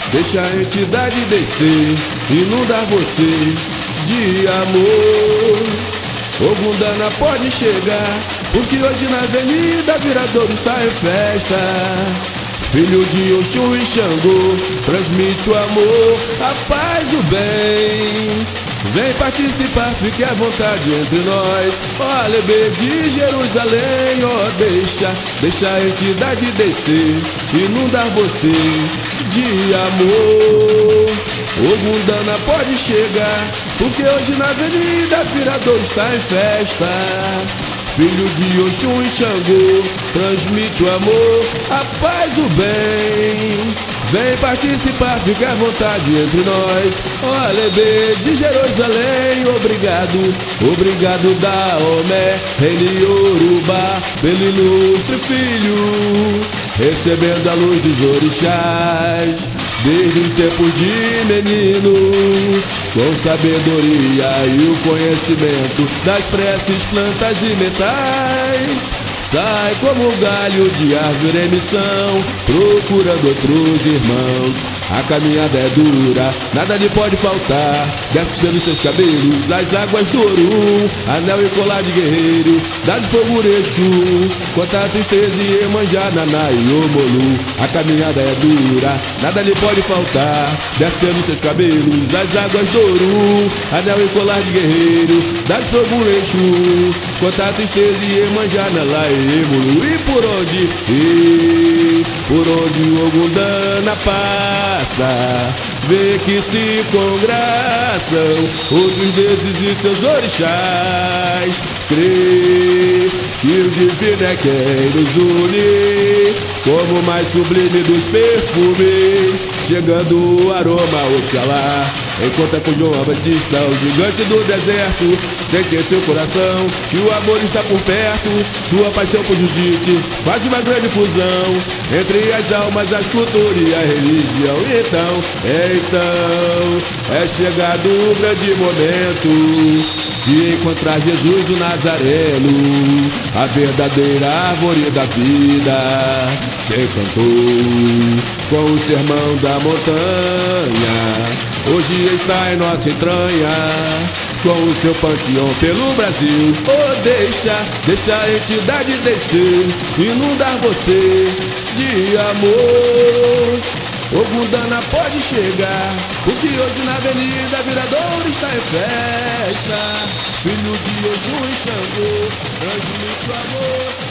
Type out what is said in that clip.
deixa a entidade descer, inundar você de amor. Ogundana pode chegar, porque hoje na Avenida Viradouro está em festa. Filho de Oxum e Xangô, transmite o amor, a paz, o bem. Vem participar, fique à vontade entre nós. Ó Alebê de Jerusalém, ó deixa a entidade descer, inundar você de amor. Ogundana pode chegar, porque hoje na Avenida Viradouro está em festa. Filho de Oxum e Xangô, transmite o amor, a paz, o bem. Vem participar, fique à vontade entre nós. Ó Alebê de Jerusalém, obrigado, obrigado da Omé, rei de Yorubá, pelo ilustre filho, recebendo a luz dos orixás, desde os tempos de menino, com sabedoria e o conhecimento das preces, plantas e metais. Sai como galho de árvore em missão, procurando outros irmãos. A caminhada é dura, nada lhe pode faltar. Desce pelos seus cabelos as águas do Orum, anel e colar de guerreiro, dados por Exu. Quanta tristeza e Iemanjá, Naná e Omolu. A caminhada é dura, nada lhe pode faltar. Desce pelos seus cabelos as águas do Orum, anel e colar de guerreiro, dados por Exu. Quanta tristeza e Iemanjá, Naná e Omolu. E por onde o Ogundana passa, vê que se congraçam outros deuses e seus orixás. Crê que o divino é quem nos une, como o mais sublime dos perfumes, chegando o aroma Oxalá. Encontra com João Batista, o gigante do deserto, sente em seu coração que o amor está por perto. Sua paixão por Judite faz uma grande fusão entre as almas, as culturas e a religião. Então é chegado o grande momento de encontrar Jesus o Nazareno, a verdadeira árvore da vida. Se encantou com o sermão da montanha, hoje está em nossa entranha, com o seu panteão pelo Brasil. Oh, deixa a entidade descer, inundar você de amor. Ogundana pode chegar, porque hoje na Avenida Viradouro está em festa. Filho de Oxum e Xangô, transmite o amor.